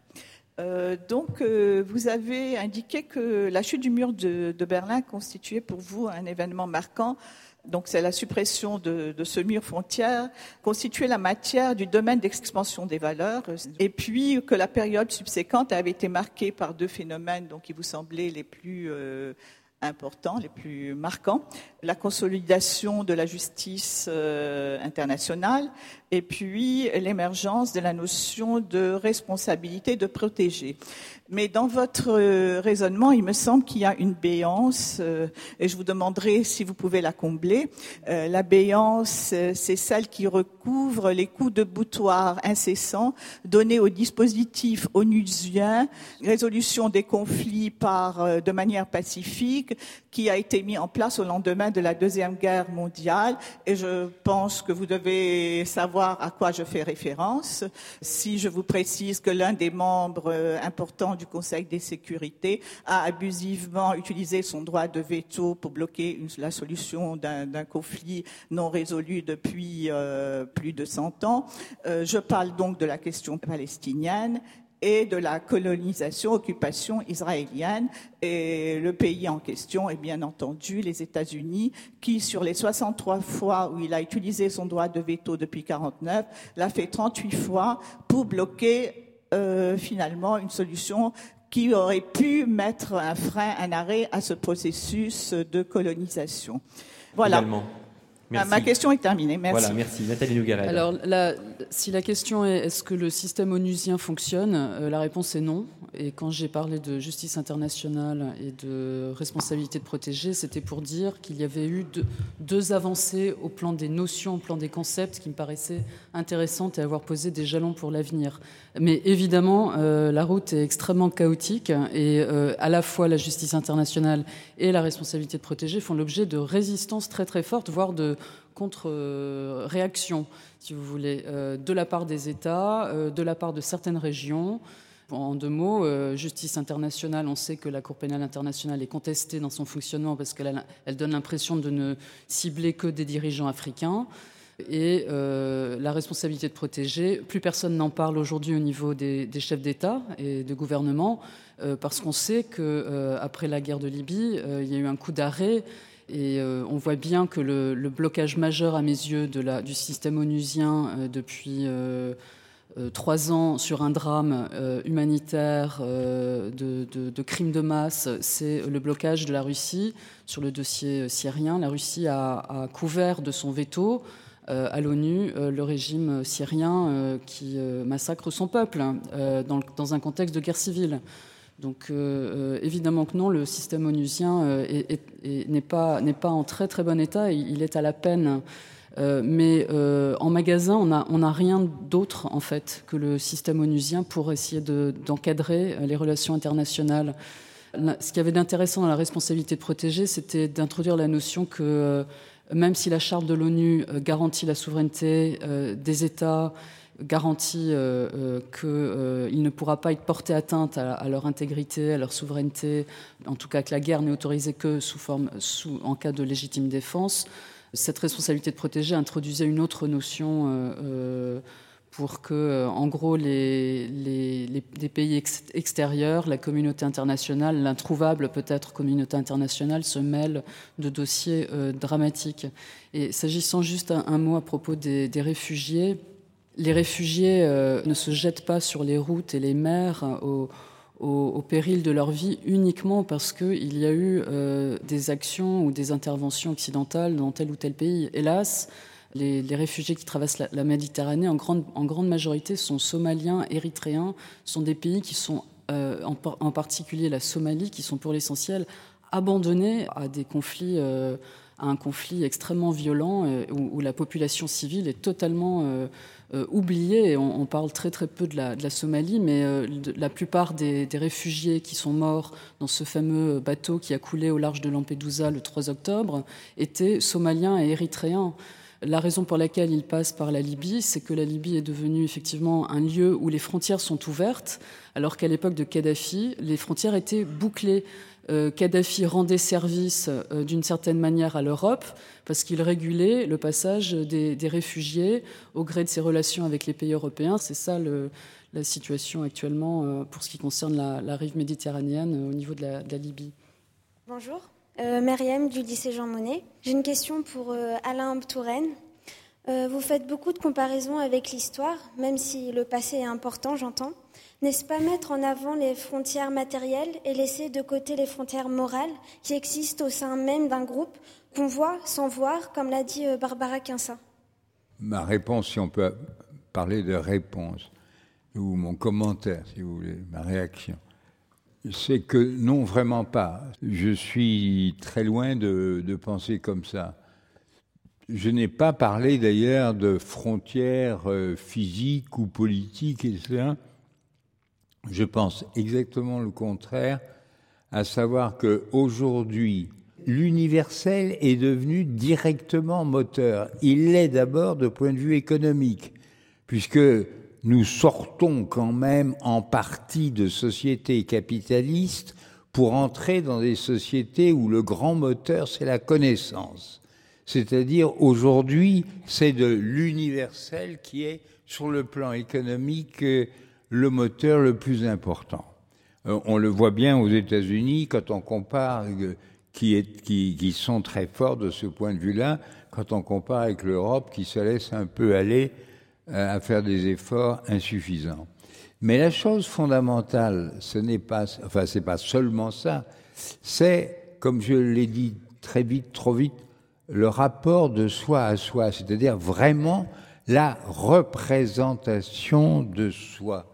Vous avez indiqué que la chute du mur de Berlin constituait pour vous un événement marquant. Donc, c'est la suppression de ce mur frontière, constituait la matière du domaine d'expansion des valeurs, et puis que la période subséquente avait été marquée par deux phénomènes qui vous semblaient les plus importants, les plus marquants, la consolidation de la justice internationale et puis l'émergence de la notion de responsabilité de protéger. Mais dans votre raisonnement, il me semble qu'il y a une béance et je vous demanderai si vous pouvez la combler. La béance, c'est celle qui recouvre les coups de boutoir incessants donnés au dispositif onusien, résolution des conflits de manière pacifique, qui a été mis en place au lendemain de la Deuxième Guerre mondiale. Et je pense que vous devez savoir à quoi je fais référence. Si je vous précise que l'un des membres importants du Conseil de sécurité a abusivement utilisé son droit de veto pour bloquer la solution d'un conflit non résolu depuis plus de 100 ans. Je parle donc de la question palestinienne et de la colonisation, occupation israélienne. Et le pays en question est bien entendu les États-Unis, qui, sur les 63 fois où il a utilisé son droit de veto depuis 1949, l'a fait 38 fois pour bloquer finalement une solution qui aurait pu mettre un frein, un arrêt à ce processus de colonisation. Voilà. Également. Merci. Ma question est terminée. Merci. Voilà, merci. Nathalie Nougaillard. Alors, si la question est est-ce que le système onusien fonctionne, la réponse est non. Et quand j'ai parlé de justice internationale et de responsabilité de protéger, c'était pour dire qu'il y avait eu deux avancées au plan des notions, au plan des concepts qui me paraissaient intéressantes et avoir posé des jalons pour l'avenir. Mais évidemment, la route est extrêmement chaotique et à la fois la justice internationale et la responsabilité de protéger font l'objet de résistances très très fortes, voire de contre-réaction, si vous voulez, de la part des États, de la part de certaines régions. En deux mots, justice internationale, on sait que la Cour pénale internationale est contestée dans son fonctionnement parce qu'elle donne l'impression de ne cibler que des dirigeants africains. Et la responsabilité de protéger, plus personne n'en parle aujourd'hui au niveau des chefs d'État et de gouvernement, parce qu'on sait qu'après la guerre de Libye, il y a eu un coup d'arrêt. Et on voit bien que le blocage majeur, à mes yeux, du système onusien depuis 3 ans sur un drame humanitaire de crimes de masse, c'est le blocage de la Russie sur le dossier syrien. La Russie a couvert de son veto à l'ONU le régime syrien qui massacre son peuple dans un contexte de guerre civile. Donc évidemment que non, le système onusien n'est pas en très très bon état, il est à la peine. Mais en magasin, on n'a rien d'autre en fait que le système onusien pour essayer d'encadrer les relations internationales. Ce qu'il y avait d'intéressant dans la responsabilité de protéger, c'était d'introduire la notion que même si la charte de l'ONU garantit la souveraineté des États, garantit qu'il ne pourra pas être porté atteinte à leur intégrité, à leur souveraineté, en tout cas que la guerre n'est autorisée que en cas de légitime défense, cette responsabilité de protéger introduisait une autre notion pour que, en gros, des pays extérieurs, la communauté internationale, l'introuvable peut-être communauté internationale, se mêlent de dossiers dramatiques. Et s'agissant juste un mot à propos des réfugiés, les réfugiés ne se jettent pas sur les routes et les mers au péril de leur vie uniquement parce qu'il y a eu des actions ou des interventions occidentales dans tel ou tel pays. Hélas, les réfugiés qui traversent la Méditerranée, en grande majorité, sont somaliens, érythréens, sont des pays qui sont, en particulier la Somalie, qui sont pour l'essentiel abandonnés à des conflits, à un conflit extrêmement violent où la population civile est totalement oubliée. On parle très très peu de la Somalie, mais la plupart des réfugiés qui sont morts dans ce fameux bateau qui a coulé au large de Lampedusa le 3 octobre étaient somaliens et érythréens. La raison pour laquelle ils passent par la Libye, c'est que la Libye est devenue effectivement un lieu où les frontières sont ouvertes, alors qu'à l'époque de Kadhafi, les frontières étaient bouclées. Kadhafi rendait service d'une certaine manière à l'Europe parce qu'il régulait le passage des réfugiés au gré de ses relations avec les pays européens. C'est ça la situation actuellement pour ce qui concerne la rive méditerranéenne au niveau de la Libye. Bonjour. Myriam du lycée Jean Monnet. J'ai une question pour Alain Touraine. Vous faites beaucoup de comparaisons avec l'histoire, même si le passé est important, j'entends. N'est-ce pas mettre en avant les frontières matérielles et laisser de côté les frontières morales qui existent au sein même d'un groupe qu'on voit sans voir, comme l'a dit Barbara Quinça? Ma réponse, si on peut parler de réponse, ou mon commentaire, si vous voulez, ma réaction, c'est que non, vraiment pas. Je suis très loin de penser comme ça. Je n'ai pas parlé d'ailleurs de frontières physiques ou politiques, etc. Je pense exactement le contraire, à savoir qu'aujourd'hui, l'universel est devenu directement moteur. Il l'est d'abord de point de vue économique, puisque nous sortons quand même en partie de sociétés capitalistes pour entrer dans des sociétés où le grand moteur, c'est la connaissance. C'est-à-dire, aujourd'hui, c'est de l'universel qui est, sur le plan économique, le moteur le plus important. On le voit bien aux États-Unis quand on compare, qui sont très forts de ce point de vue-là, quand on compare avec l'Europe qui se laisse un peu aller à faire des efforts insuffisants. Mais la chose fondamentale, c'est pas seulement ça, c'est, comme je l'ai dit très vite, trop vite, le rapport de soi à soi, c'est-à-dire vraiment la représentation de soi,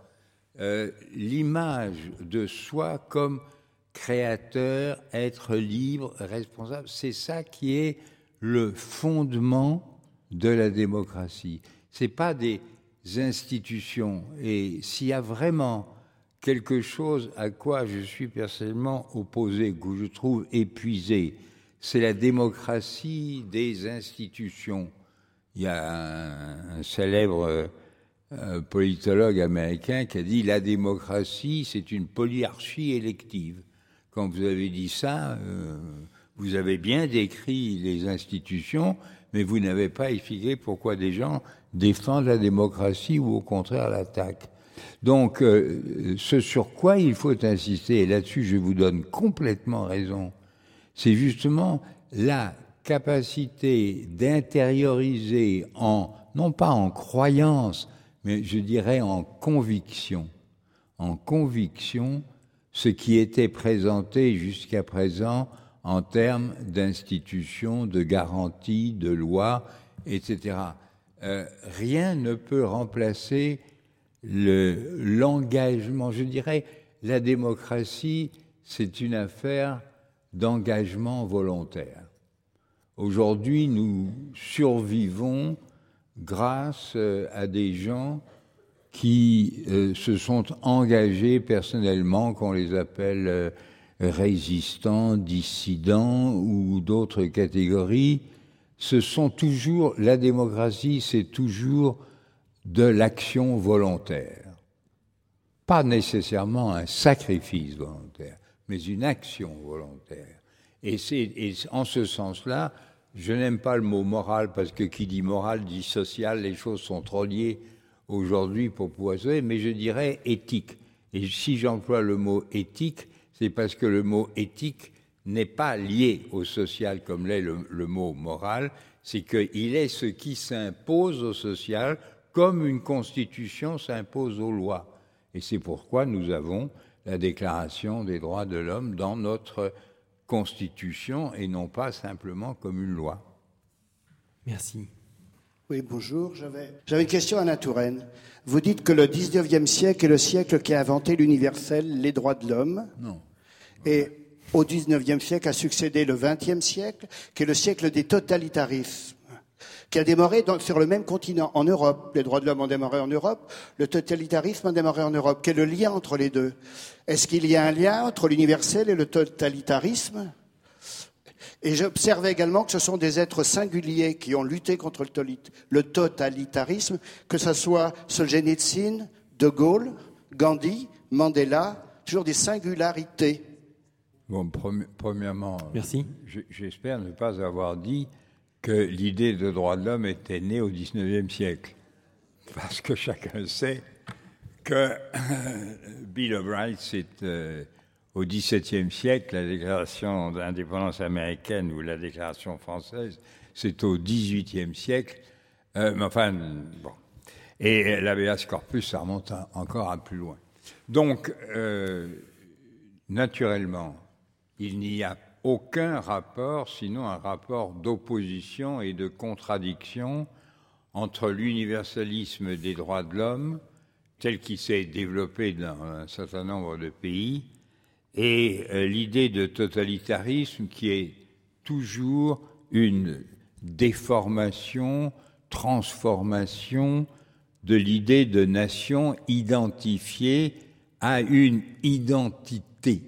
l'image de soi comme créateur, être libre, responsable, c'est ça qui est le fondement de la démocratie. C'est pas des institutions. Et s'il y a vraiment quelque chose à quoi je suis personnellement opposé, que je trouve épuisé, c'est la démocratie des institutions. Il y a un célèbre politologue américain qui a dit « La démocratie, c'est une polyarchie élective ». Quand vous avez dit ça, vous avez bien décrit les institutions, mais vous n'avez pas expliqué pourquoi des gens défendent la démocratie ou au contraire l'attaquent. Donc, ce sur quoi il faut insister, et là-dessus je vous donne complètement raison, c'est justement la capacité d'intérioriser non pas en croyance, mais je dirais en conviction, ce qui était présenté jusqu'à présent en termes d'institutions, de garanties, de lois, etc. Rien ne peut remplacer l'engagement, je dirais, la démocratie, c'est une affaire d'engagement volontaire. Aujourd'hui, nous survivons grâce à des gens qui se sont engagés personnellement, qu'on les appelle résistants, dissidents ou d'autres catégories. Ce sont toujours, la démocratie, c'est toujours de l'action volontaire. Pas nécessairement un sacrifice volontaire, mais une action volontaire. Et en ce sens-là, je n'aime pas le mot moral, parce que qui dit moral dit social, les choses sont trop liées aujourd'hui pour pouvoir se dire, mais je dirais éthique. Et si j'emploie le mot éthique, c'est parce que le mot éthique n'est pas lié au social comme l'est le mot moral, c'est qu'il est ce qui s'impose au social comme une constitution s'impose aux lois. Et c'est pourquoi nous avons la Déclaration des droits de l'homme dans notre constitution et non pas simplement comme une loi. Merci. Oui, bonjour. J'avais une question à Alain Touraine. Vous dites que le 19e siècle est le siècle qui a inventé l'universel, les droits de l'homme. Non. Et au 19e siècle a succédé le 20e siècle, qui est le siècle des totalitarismes, qui a démarré sur le même continent, en Europe. Les droits de l'homme ont démarré en Europe, le totalitarisme a démarré en Europe. Quel est le lien entre les deux? Est-ce qu'il y a un lien entre l'universel et le totalitarisme? Et j'observe également que ce sont des êtres singuliers qui ont lutté contre le totalitarisme, que ce soit Solzhenitsyn, De Gaulle, Gandhi, Mandela, toujours des singularités. Bon, premièrement, merci. J'espère ne pas avoir dit que l'idée de droit de l'homme était née au XIXe siècle. Parce que chacun sait que Bill of Rights, c'est au XVIIe siècle, la déclaration d'indépendance américaine ou la déclaration française, c'est au XVIIIe siècle. Bon. Et l'habeas corpus, ça remonte encore à plus loin. Donc, naturellement, il n'y a aucun rapport, sinon un rapport d'opposition et de contradiction entre l'universalisme des droits de l'homme, tel qu'il s'est développé dans un certain nombre de pays, et l'idée de totalitarisme qui est toujours une déformation, transformation de l'idée de nation identifiée à une identité.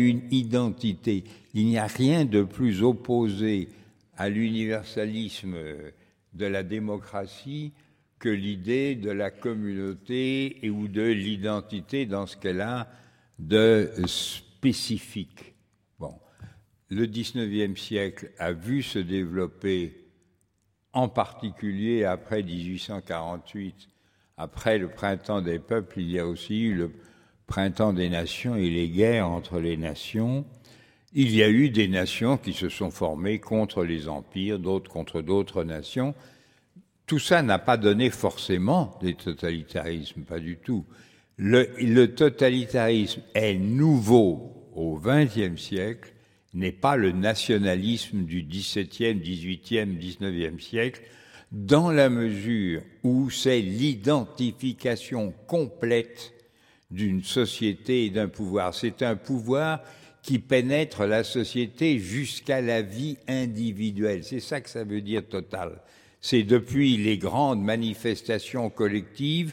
Il n'y a rien de plus opposé à l'universalisme de la démocratie que l'idée de la communauté et ou de l'identité dans ce qu'elle a de spécifique. Bon, le XIXe siècle a vu se développer, en particulier après 1848, après le printemps des peuples, il y a aussi eu le printemps des nations et les guerres entre les nations. Il y a eu des nations qui se sont formées contre les empires, d'autres contre d'autres nations. Tout ça n'a pas donné forcément des totalitarismes, pas du tout. Le totalitarisme est nouveau au XXe siècle, n'est pas le nationalisme du XVIIe, XVIIIe, XIXe siècle, dans la mesure où c'est l'identification complète d'une société et d'un pouvoir. C'est un pouvoir qui pénètre la société jusqu'à la vie individuelle. C'est ça que ça veut dire total. C'est depuis les grandes manifestations collectives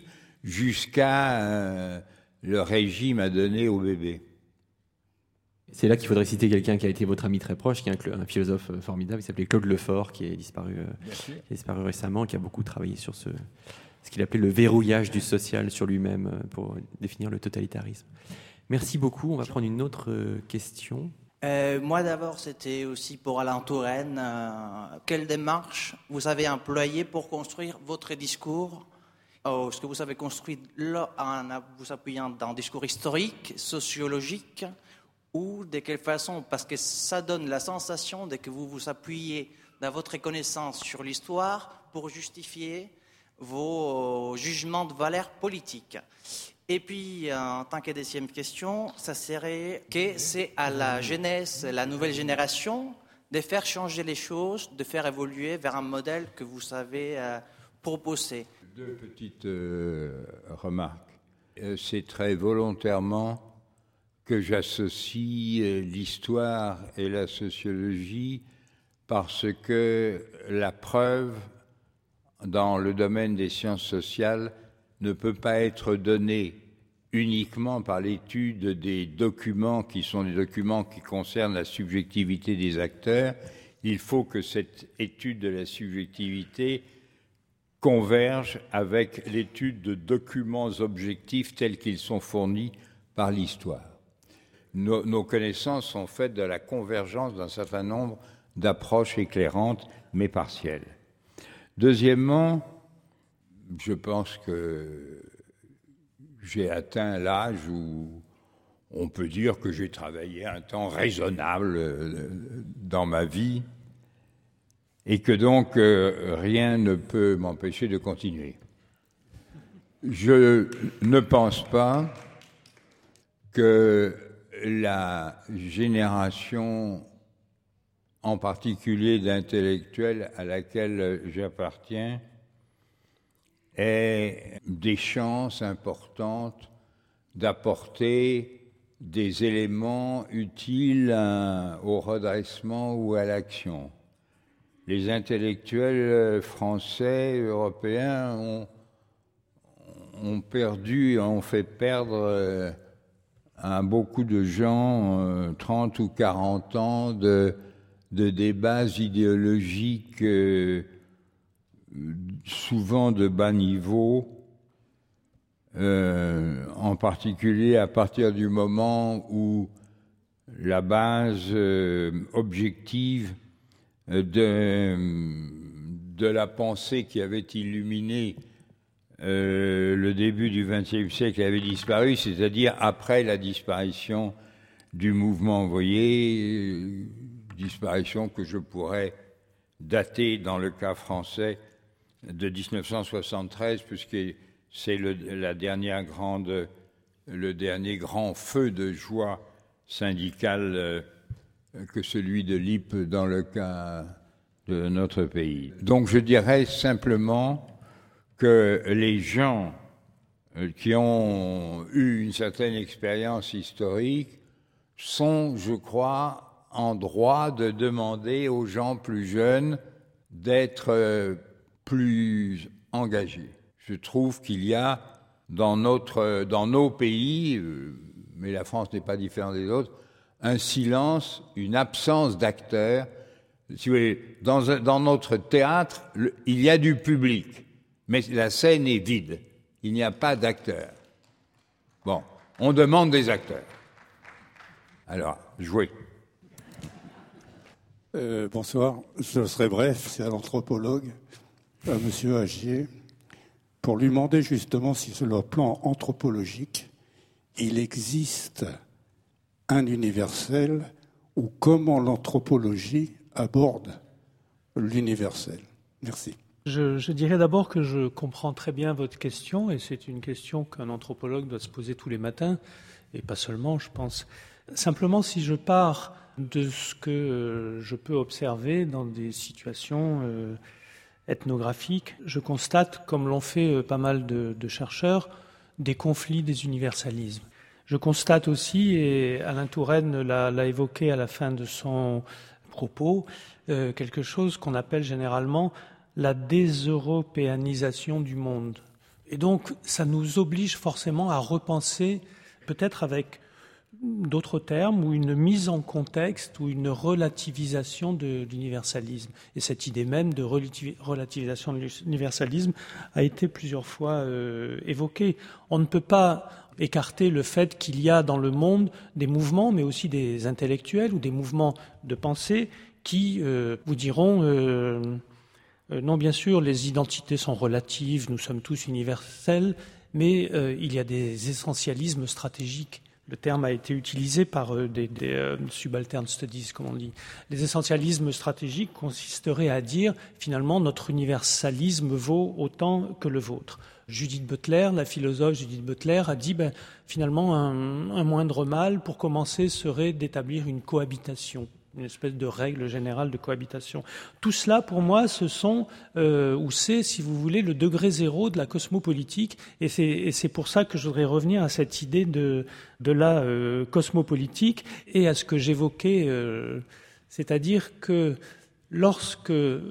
jusqu'à le régime à donner au bébé. C'est là qu'il faudrait citer quelqu'un qui a été votre ami très proche, qui est un philosophe formidable, qui s'appelait Claude Lefort, qui est disparu récemment, qui a beaucoup travaillé sur ce qu'il appelait le verrouillage du social sur lui-même pour définir le totalitarisme. Merci beaucoup. On va prendre une autre question. Moi d'abord, c'était aussi pour Alain Touraine. Quelle démarche vous avez employée pour construire votre discours? Est-ce que vous avez construit en vous appuyant dans un discours historique, sociologique, ou de quelle façon? Parce que ça donne la sensation de que vous vous appuyez dans votre connaissance sur l'histoire pour justifier vos jugements de valeur politique. Et puis, en tant que deuxième question, ça serait que c'est à la jeunesse, la nouvelle génération, de faire changer les choses, de faire évoluer vers un modèle que vous savez proposer. Deux petites remarques. C'est très volontairement que j'associe l'histoire et la sociologie parce que la preuve dans le domaine des sciences sociales ne peut pas être donnée uniquement par l'étude des documents qui sont des documents qui concernent la subjectivité des acteurs. Il faut que cette étude de la subjectivité converge avec l'étude de documents objectifs tels qu'ils sont fournis par l'histoire. Nos connaissances sont faites de la convergence d'un certain nombre d'approches éclairantes, mais partielles. Deuxièmement, je pense que j'ai atteint l'âge où on peut dire que j'ai travaillé un temps raisonnable dans ma vie et que donc rien ne peut m'empêcher de continuer. Je ne pense pas que la génération en particulier d'intellectuels à laquelle j'appartiens ait des chances importantes d'apporter des éléments utiles au redressement ou à l'action. Les intellectuels français, européens ont perdu, ont fait perdre à beaucoup de gens 30 ou 40 ans de débats idéologiques souvent de bas niveau, en particulier à partir du moment où la base objective de la pensée qui avait illuminé le début du XXe siècle avait disparu, c'est-à-dire après la disparition du mouvement ouvrier, disparition que je pourrais dater dans le cas français de 1973, puisque c'est le dernier grand feu de joie syndicale que celui de l'IP dans le cas de notre pays. Donc je dirais simplement que les gens qui ont eu une certaine expérience historique sont, je crois, en droit de demander aux gens plus jeunes d'être plus engagés. Je trouve qu'il y a dans nos pays, mais la France n'est pas différente des autres, un silence, une absence d'acteurs. Si vous voulez, dans notre théâtre, il y a du public, mais la scène est vide. Il n'y a pas d'acteurs. Bon, on demande des acteurs. Alors, jouez. Bonsoir, je serai bref, c'est à l'anthropologue, à M. Agier, pour lui demander justement si sur le plan anthropologique, il existe un universel ou comment l'anthropologie aborde l'universel. Merci. Je dirais d'abord que je comprends très bien votre question, et c'est une question qu'un anthropologue doit se poser tous les matins, et pas seulement, je pense. Simplement, si je pars de ce que je peux observer dans des situations ethnographiques, je constate, comme l'ont fait pas mal de chercheurs, des conflits des universalismes. Je constate aussi, et Alain Touraine l'a évoqué à la fin de son propos, quelque chose qu'on appelle généralement la déseuropéanisation du monde. Et donc, ça nous oblige forcément à repenser, peut-être avec d'autres termes, ou une mise en contexte, ou une relativisation de l'universalisme. Et cette idée même de relativisation de l'universalisme a été plusieurs fois évoquée. On ne peut pas écarter le fait qu'il y a dans le monde des mouvements, mais aussi des intellectuels ou des mouvements de pensée qui vous diront non, bien sûr, les identités sont relatives, nous sommes tous universels, mais il y a des essentialismes stratégiques. Le terme a été utilisé par des subaltern studies, comme on dit. Les essentialismes stratégiques consisteraient à dire, finalement, notre universalisme vaut autant que le vôtre. Judith Butler, la philosophe Judith Butler, a dit, finalement, un moindre mal, pour commencer, serait d'établir une cohabitation. une espèce de règle générale de cohabitation. Tout cela, pour moi, c'est, si vous voulez, le degré zéro de la cosmopolitique, et c'est pour ça que je voudrais revenir à cette idée de la cosmopolitique et à ce que j'évoquais, c'est-à-dire que lorsque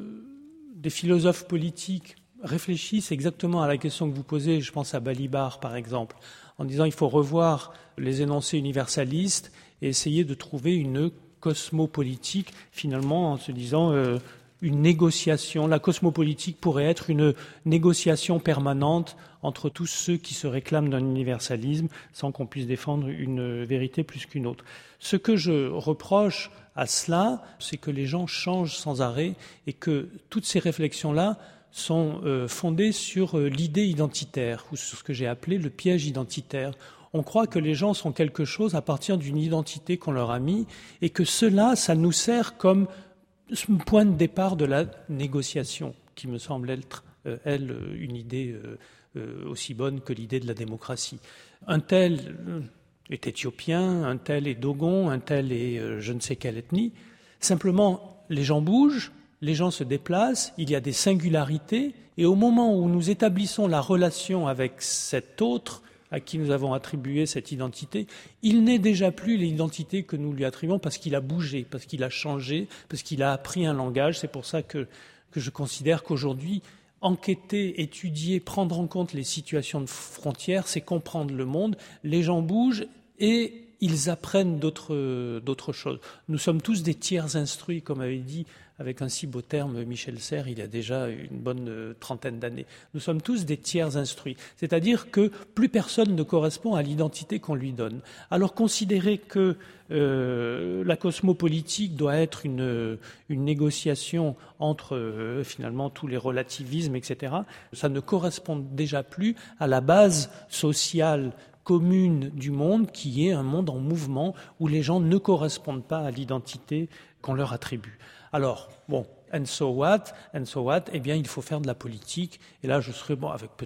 des philosophes politiques réfléchissent exactement à la question que vous posez, je pense à Balibar par exemple, en disant il faut revoir les énoncés universalistes et essayer de trouver une cosmopolitique, finalement en se disant une négociation. La cosmopolitique pourrait être une négociation permanente entre tous ceux qui se réclament d'un universalisme sans qu'on puisse défendre une vérité plus qu'une autre. Ce que je reproche à cela, c'est que les gens changent sans arrêt et que toutes ces réflexions-là sont fondées sur l'idée identitaire, ou sur ce que j'ai appelé le piège identitaire. On croit que les gens sont quelque chose à partir d'une identité qu'on leur a mis, et que cela, ça nous sert comme point de départ de la négociation, qui me semble être, elle, une idée aussi bonne que l'idée de la démocratie. Un tel est éthiopien, un tel est dogon, un tel est je ne sais quelle ethnie. Simplement, les gens bougent, les gens se déplacent, il y a des singularités, et au moment où nous établissons la relation avec cet autre à qui nous avons attribué cette identité, il n'est déjà plus l'identité que nous lui attribuons parce qu'il a bougé, parce qu'il a changé, parce qu'il a appris un langage. C'est pour ça que je considère qu'aujourd'hui, enquêter, étudier, prendre en compte les situations de frontières, c'est comprendre le monde. Les gens bougent et ils apprennent d'autres choses. Nous sommes tous des tiers instruits, comme avait dit avec un si beau terme Michel Serres il y a déjà une bonne trentaine d'années. Nous sommes tous des tiers instruits, c'est-à-dire que plus personne ne correspond à l'identité qu'on lui donne. Alors considérer que la cosmopolitique doit être une négociation entre finalement tous les relativismes, etc., ça ne correspond déjà plus à la base sociale commune du monde, qui est un monde en mouvement où les gens ne correspondent pas à l'identité qu'on leur attribue. Alors, bon, and so what, eh bien, il faut faire de la politique. Et là, je serais,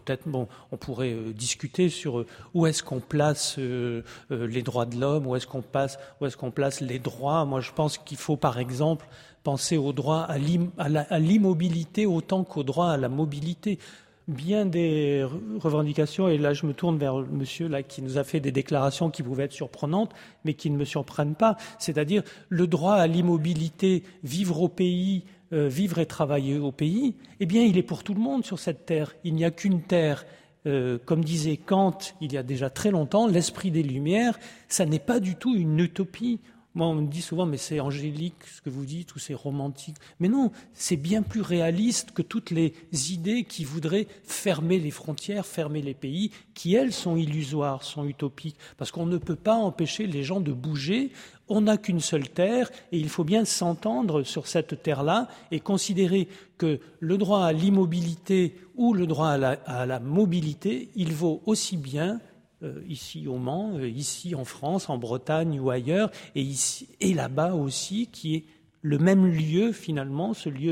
on pourrait discuter sur où est-ce qu'on place les droits de l'homme, où est-ce qu'on place les droits. Moi, je pense qu'il faut, par exemple, penser au droit à l'immobilité autant qu'au droit à la mobilité. Bien des revendications, et là je me tourne vers le monsieur là, qui nous a fait des déclarations qui pouvaient être surprenantes, mais qui ne me surprennent pas, c'est-à-dire le droit à l'immobilité, vivre au pays, vivre et travailler au pays, eh bien il est pour tout le monde sur cette terre. Il n'y a qu'une terre. Comme disait Kant il y a déjà très longtemps, l'esprit des Lumières, ça n'est pas du tout une utopie. Moi, on me dit souvent, mais c'est angélique ce que vous dites, ou c'est romantique. Mais non, c'est bien plus réaliste que toutes les idées qui voudraient fermer les frontières, fermer les pays, qui, elles, sont illusoires, sont utopiques. Parce qu'on ne peut pas empêcher les gens de bouger. On n'a qu'une seule terre, et il faut bien s'entendre sur cette terre-là et considérer que le droit à l'immobilité ou le droit à la mobilité, il vaut aussi bien ici au Mans, ici en France, en Bretagne ou ailleurs, et là-bas aussi, qui est le même lieu finalement, ce lieu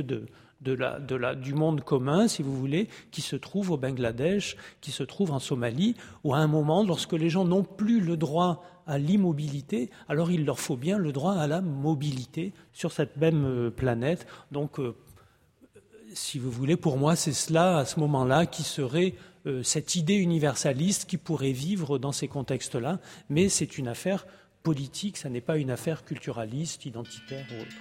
du monde commun, si vous voulez, qui se trouve au Bangladesh, qui se trouve en Somalie, où à un moment, lorsque les gens n'ont plus le droit à l'immobilité, alors il leur faut bien le droit à la mobilité sur cette même planète. Donc, si vous voulez, pour moi, c'est cela, à ce moment-là, qui serait cette idée universaliste qui pourrait vivre dans ces contextes-là, mais c'est une affaire politique, ça n'est pas une affaire culturaliste, identitaire ou autre.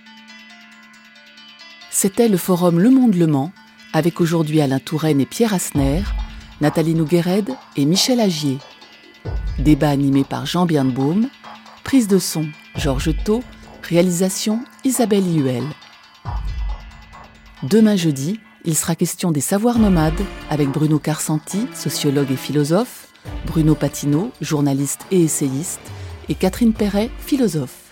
C'était le forum Le Monde Le Mans, avec aujourd'hui Alain Touraine et Pierre Asner, Nathalie Nouguered et Michel Agier. Débat animé par Jean Birnbaum, prise de son Georges Thau, réalisation Isabelle Huel. Demain jeudi, il sera question des savoirs nomades avec Bruno Carsanti, sociologue et philosophe, Bruno Patino, journaliste et essayiste, et Catherine Perret, philosophe.